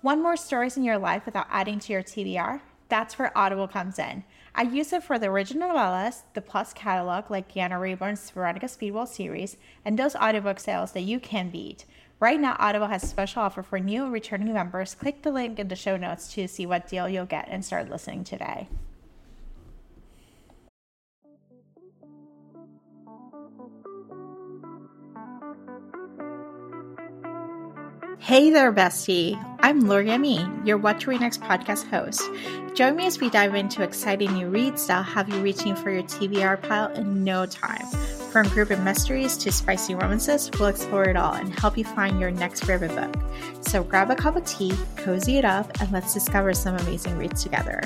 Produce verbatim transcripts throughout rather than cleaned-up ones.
Want more stories in your life without adding to your T B R? That's where Audible comes in. I use it for the original novellas, the Plus catalog like Deanna Rayburn's Veronica Speedwell series, and those audiobook sales that you can beat. Right now, Audible has a special offer for new and returning members. Click the link in the show notes to see what deal you'll get and start listening today. Hey there, bestie. I'm Lori Amin, your What to Read Next podcast host. Join me as we dive into exciting new reads that'll have you reaching for your T B R pile in no time. From group and mysteries to spicy romances, we'll explore it all and help you find your next favorite book. So grab a cup of tea, cozy it up, and let's discover some amazing reads together.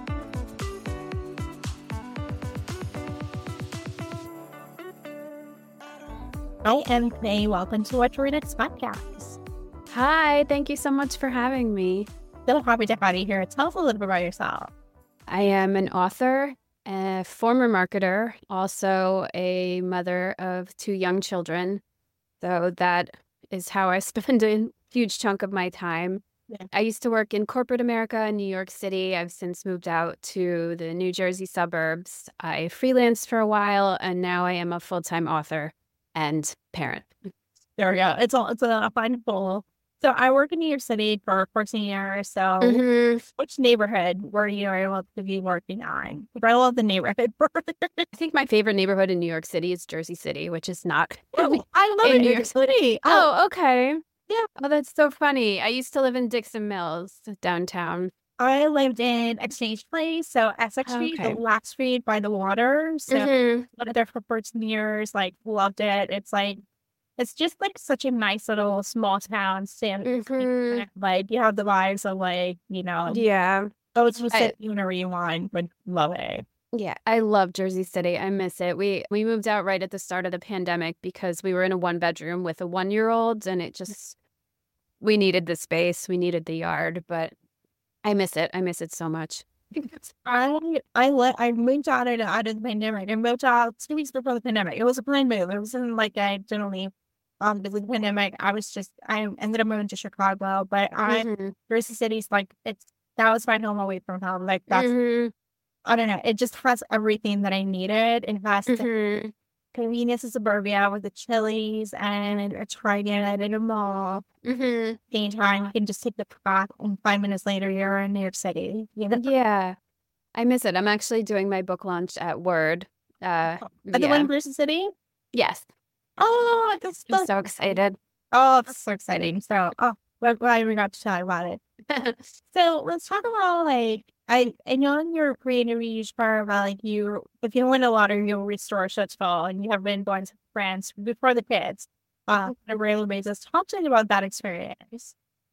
Hi, I'm May. Welcome to What to Read Next podcast. Hi, thank you so much for having me. So happy to have you here. Tell us a little bit about yourself. I am an author, a former marketer, also a mother of two young children. So that is how I spend a huge chunk of my time. Yeah. I used to work in corporate America in New York City. I've since moved out to the New Jersey suburbs. I freelanced for a while, and now I am a full-time author and parent. There we go. It's all it's a fine full. So I work in New York City for fourteen years. So mm-hmm. Which neighborhood were you able to be working on? I love the neighborhood. I think my favorite neighborhood in New York City is Jersey City, which is not. Oh, I love it, New York City. Oh, oh, okay. Yeah. Oh, that's so funny. I used to live in Dixon Mills, downtown. I lived in Exchange Place, so Essex Street, okay. The last street by the water. So mm-hmm. one of their fourteen years, like, loved it. It's like, it's just like such a nice little small town. Stand, mm-hmm. Like you have the vibes of like, you know, yeah. Go to sit whenever you want, but love it. Yeah, I love Jersey City. I miss it. We we moved out right at the start of the pandemic because we were in a one bedroom with a one year old, and it just we needed the space, we needed the yard, but I miss it. I miss it so much. I I let I moved out of, out of the pandemic. I moved out two weeks before the pandemic. It was a planned move. It wasn't like I generally. Um, with the pandemic, I was just, I ended up moving to Chicago, but I, mm-hmm. Jersey City's like, it's, that was my home away from home. Like, that's, mm-hmm. I don't know, it just has everything that I needed. It has mm-hmm. the convenience of suburbia with the Chili's and a Target and a mall. Mm-hmm. Anytime you can just take the path and five minutes later, you're in New York City. You know? Yeah. I miss it. I'm actually doing my book launch at Word. Uh, at yeah. the one in Jersey City? Yes. Oh, that's I'm so excited. Oh, that's so exciting. So, oh, we're glad we got to talk about it. So let's talk about, like, I, I know in your creative you part about, like, you, if you win a lottery, you'll restore Chateau, and you have been going to France before the kids uh, on a regular basis. Talk to me about that experience.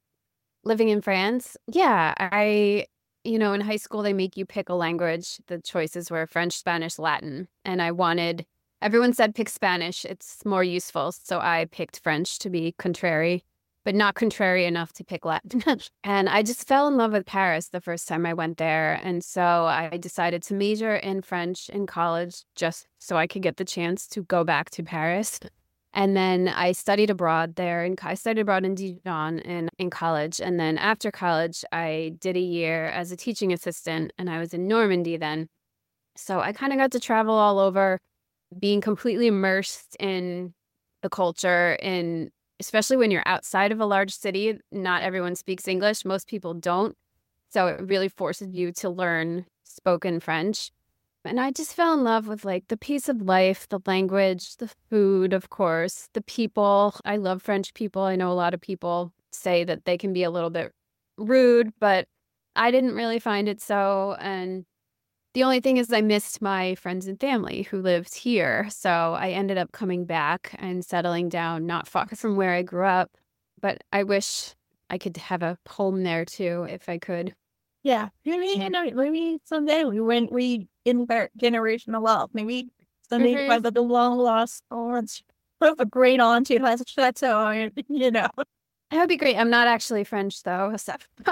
Living in France? Yeah, I, you know, in high school, they make you pick a language. The choices were French, Spanish, Latin, and I wanted... Everyone said pick Spanish. It's more useful. So I picked French to be contrary, but not contrary enough to pick Latin. And I just fell in love with Paris the first time I went there. And so I decided to major in French in college just so I could get the chance to go back to Paris. And then I studied abroad there. And I studied abroad in Dijon in, in college. And then after college, I did a year as a teaching assistant. And I was in Normandy then. So I kind of got to travel all over, being completely immersed in the culture, in especially when you're outside of a large city. Not everyone speaks English. Most people don't. So it really forces you to learn spoken French. And I just fell in love with like the pace of life, the language, the food, of course, the people. I love French people. I know a lot of people say that they can be a little bit rude, but I didn't really find it so. And the only thing is I missed my friends and family who lived here. So I ended up coming back and settling down not far from where I grew up. But I wish I could have a home there too, if I could. Yeah. Maybe, you know, maybe someday we went, we invert generational wealth. Maybe someday mm-hmm. by the long lost aunts, a great aunt who has a chateau, you know. That would be great. I'm not actually French though. So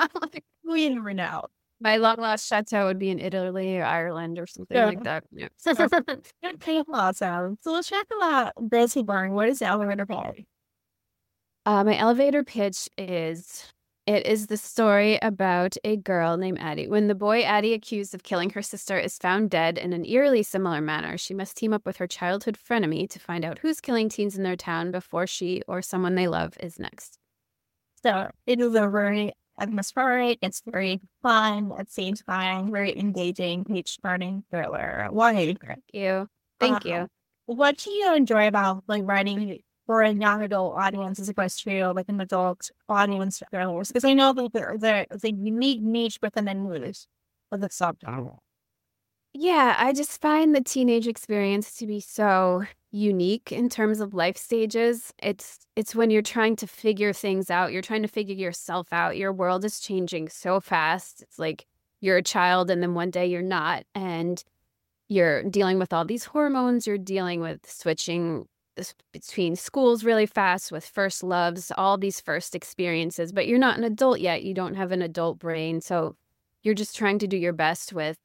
we never know. My long lost chateau would be in Italy or Ireland or something yeah. like that. Yeah. Okay, awesome. So let's talk about Gracie Barn. What is the elevator pitch? Uh, my elevator pitch is It is the story about a girl named Addie. When the boy Addie, accused of killing her sister, is found dead in an eerily similar manner, she must team up with her childhood frenemy to find out who's killing teens in their town before she or someone they love is next. So it is a very atmospheric, it's very fun, at the same time, very engaging, page-turning thriller. Why? Thank you. Thank Uh, you. What do you enjoy about like writing for a young adult audience as opposed to like an adult audience thrillers? Because I know that there, there's a unique niche within the news of the subgenre. Yeah, I just find the teenage experience to be so unique in terms of life stages. It's it's when you're trying to figure things out, you're trying to figure yourself out. Your world is changing so fast. It's like you're a child and then one day you're not, and you're dealing with all these hormones, you're dealing with switching this between schools really fast, with first loves, all these first experiences, but you're not an adult yet. You don't have an adult brain, so you're just trying to do your best with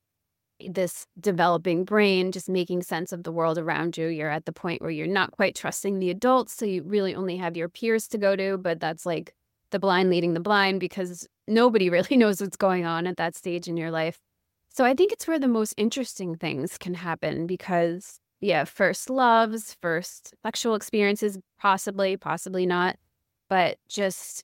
this developing brain, just making sense of the world around you. You're at the point where you're not quite trusting the adults, so you really only have your peers to go to, but that's like the blind leading the blind because nobody really knows what's going on at that stage in your life. So I think it's where the most interesting things can happen because, yeah, first loves, first sexual experiences, possibly, possibly not, but just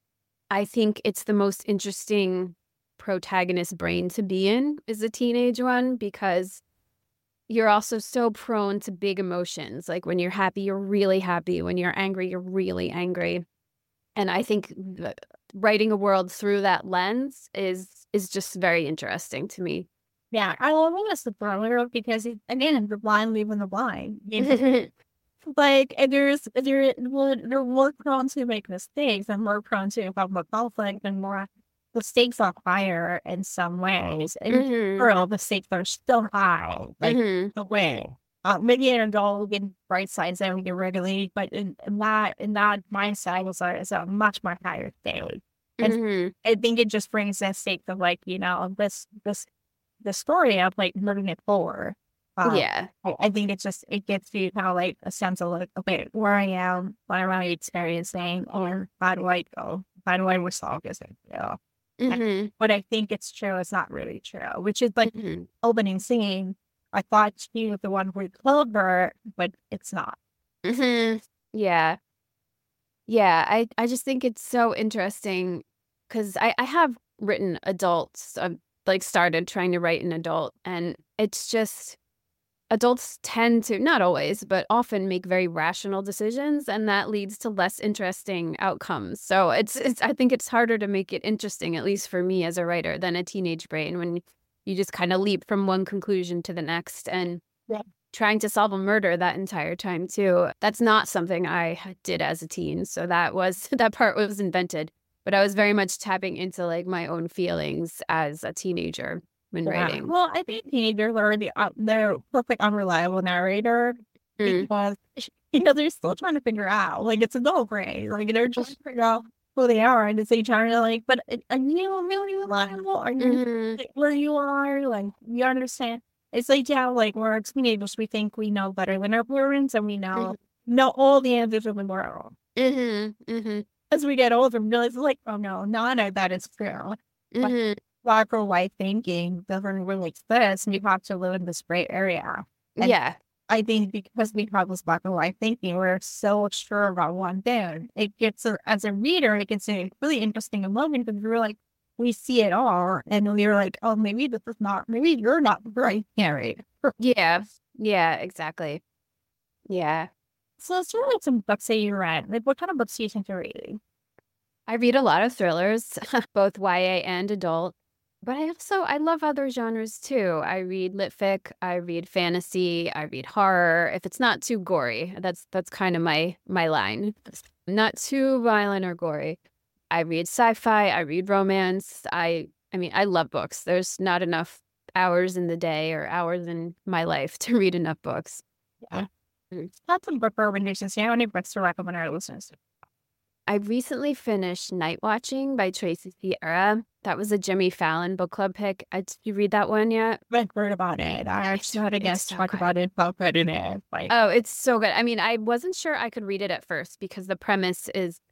I think it's the most interesting protagonist brain to be in is a teenage one because you're also so prone to big emotions. Like when you're happy, you're really happy. When you're angry, you're really angry. And I think the, writing a world through that lens is is just very interesting to me. Yeah, I love it as the thriller because it, again, the blind leading the blind. You know? Like and there's there well, they're more prone to make mistakes and more prone to have more conflict and more the stakes are higher in some ways. And Mhm. girl, the stakes are still high. Like Mhm. the way. Uh, maybe an adult in bright sides that we get regularly, but in, in that in that mindset was a, is a much much higher stake. And Mhm. I think it just brings that stake of like, you know, this this the story of like moving it forward. Um, Yeah. I, I think it just it gives you kind of like a sense of like, okay, where I am, what am I experiencing, or how do I go? How do I resolve this? You know? Mhm. But I think it's true. It's not really true, which is like Mhm. opening scene. I thought she was the one who killed her, but it's not. Mhm. Yeah. Yeah, I I just think it's so interesting because I I have written adults. I've like started trying to write an adult, and it's just adults tend to not always, but often make very rational decisions, and that leads to less interesting outcomes. So it's it's I think it's harder to make it interesting, at least for me as a writer, than a teenage brain when you just kind of leap from one conclusion to the next and Yeah. trying to solve a murder that entire time too. That's not something I did as a teen. So that was that part was invented. But I was very much tapping into like my own feelings as a teenager when Yeah. writing. Well, I think teenagers are the uh, the perfect unreliable narrator Mm. because you know they're still trying to figure out like it's a no brain. Like they're trying to figure out who they are and it's trying to like, but it- are you really reliable? Are you Mhm. like, where you are? Like you understand? It's like yeah, like we're teenagers, we think we know better than our parents, and we know Mhm. know all the answers in the world. Mhm. Mhm. As we get older, we realize like, oh no, none of that is true. But Mhm. black or white thinking doesn't really exist. We have to live in this gray area. And Yeah. I think because we have this black and white thinking, we're so sure about one thing. It gets, a, as a reader, it gets a really interesting moment because we're like, we see it all. And we're like, oh, maybe this is not, maybe you're not right, Harry. Yeah. Yeah, exactly. Yeah. So let's talk about some books that you read. Like, what kind of books do you think you're reading? I read a lot of thrillers, both Y A and adult, but I also I love other genres too. I read lit fic, I read fantasy, I read horror. If it's not too gory, that's that's kind of my my line. Not too violent or gory. I read sci-fi, I read romance. I I mean, I love books. There's not enough hours in the day or hours in my life to read enough books. Yeah. That's some book recommendations. Do you have any books to recommend our listeners? I recently finished Night Watching by Tracy Sierra. That was a Jimmy Fallon book club pick. Uh, Did you read that one yet? I've heard about it. I actually had a It's guest so talk good. about it, but read it. Like, Oh, it's so good. I mean, I wasn't sure I could read it at first because the premise is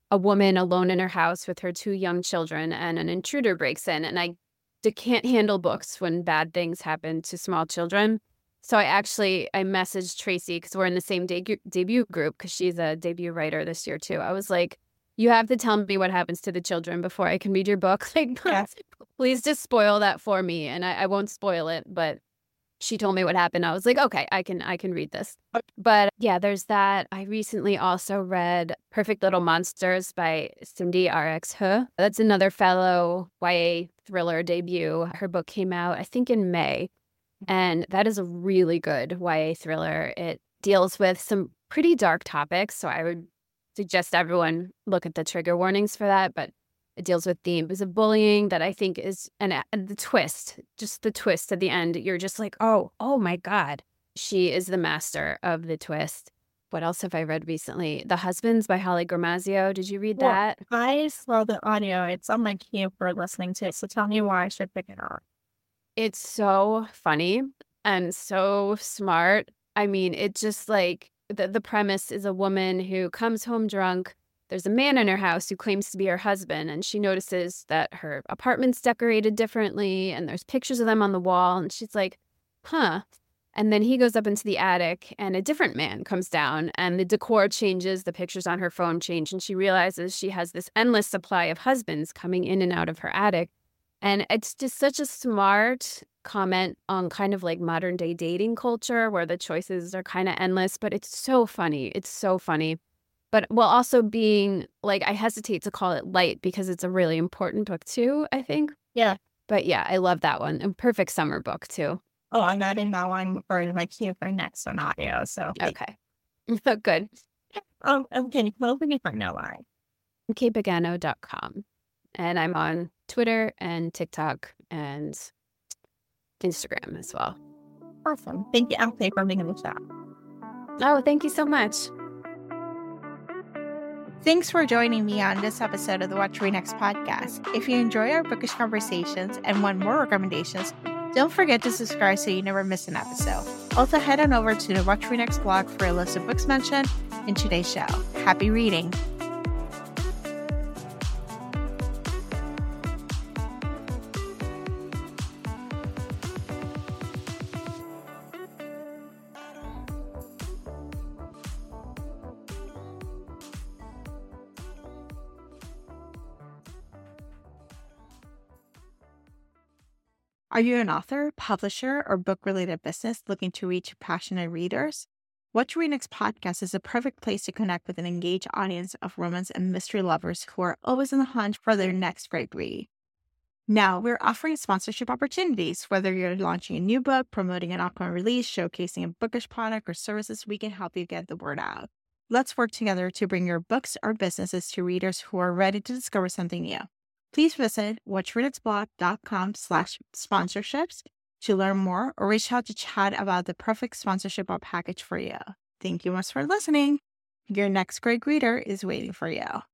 a woman alone in her house with her two young children, and an intruder breaks in. And I d- can't handle books when bad things happen to small children. So I actually, I messaged Tracy because we're in the same de- debut group because she's a debut writer this year too. I was like, you have to tell me what happens to the children before I can read your book. Like, Yes. please just spoil that for me. And I, I won't spoil it, but she told me what happened. I was like, okay, I can I can read this. But yeah, there's that. I recently also read Perfect Little Monsters by Cindy R X He. That's another fellow Y A thriller debut. Her book came out, I think, in May. And that is a really good Y A thriller. It deals with some pretty dark topics. So I would suggest everyone look at the trigger warnings for that. But it deals with themes of bullying that I think is, and, and the twist, just the twist at the end. You're just like, oh, oh my God. She is the master of the twist. What else have I read recently? The Husbands by Holly Gramazio. Did you read Well, that? I saw the audio. It's on my queue for listening to. So tell me why I should pick it up. It's so funny and so smart. I mean, it just like the, the premise is a woman who comes home drunk. There's a man in her house who claims to be her husband, and she notices that her apartment's decorated differently and there's pictures of them on the wall. And she's like, huh. And then he goes up into the attic and a different man comes down and the decor changes. The pictures on her phone change. And she realizes she has this endless supply of husbands coming in and out of her attic. And it's just such a smart comment on kind of like modern day dating culture where the choices are kind of endless, but it's so funny. It's so funny. But while also being like, I hesitate to call it light because it's a really important book too, I think. Yeah. But yeah, I love that one. A perfect summer book too. Oh, I'm adding that one for my queue for next on audio. So Okay. Good. Um, okay, moving it for no lie. kay pagano dot com. And I'm on Twitter and TikTok and Instagram as well. Awesome. Thank you, Alfie, for being in the chat. Oh, thank you so much. Thanks for joining me on this episode of the What to Read Next podcast. If you enjoy our bookish conversations and want more recommendations, don't forget to subscribe so you never miss an episode. Also, head on over to the What to Read Next blog for a list of books mentioned in today's show. Happy reading! Are you an author, publisher, or book-related business looking to reach passionate readers? What to Read Next podcast is a perfect place to connect with an engaged audience of romance and mystery lovers who are always on the hunt for their next great read. Now, we're offering sponsorship opportunities. Whether you're launching a new book, promoting an upcoming release, showcasing a bookish product or services, we can help you get the word out. Let's work together to bring your books or businesses to readers who are ready to discover something new. Please visit whattoreadnextblog.com slash sponsorships to learn more or reach out to chat about the perfect sponsorship or package for you. Thank you much for listening. Your next great reader is waiting for you.